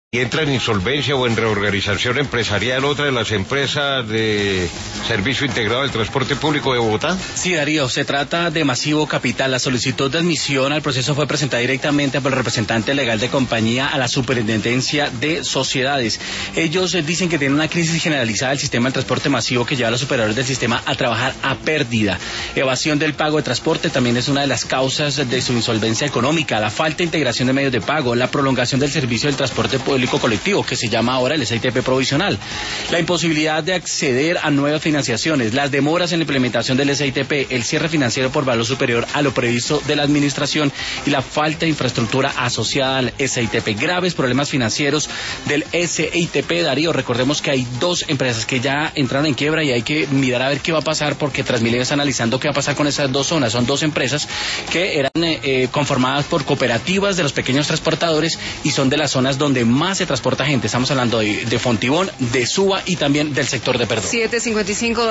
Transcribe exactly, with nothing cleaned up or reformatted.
y entra en insolvencia o en reorganización empresarial otra de las empresas de servicio integrado del transporte público de Bogotá. Sí, Darío, se trata de Masivo Capital. La solicitud de admisión al proceso fue presentada directamente por el representante legal de compañía a la Superintendencia de Sociedades. Ellos eh, dicen que tienen una crisis generalizada del sistema del transporte masivo que lleva a los operadores del sistema a trabajar a pérdida. Evasión del pago de transporte también es una de las causas de su insolvencia económica. La falta de integración de medios de pago, la prolongación del servicio del transporte público colectivo, que se llama ahora el S I T P provisional, la imposibilidad de acceder a nuevas financiaciones, las demoras en la implementación del S I T P, el cierre financiero por valor superior a lo previsto de la administración y la falta de infraestructura asociada al S I T P. Graves problemas financieros del S I T P, Darío. Recordemos que hay dos empresas que ya entraron en quiebra y hay que mirar a ver qué va a pasar, porque Transmilenio está analizando qué va a pasar con esas dos zonas. Son dos empresas que eran eh, conformadas por cooperativas de los pequeños transportadores y son de las zonas donde más se transporta gente. Estamos hablando de, de Fontibón, de Suba y también del sector de Perdón. siete cincuenta y cinco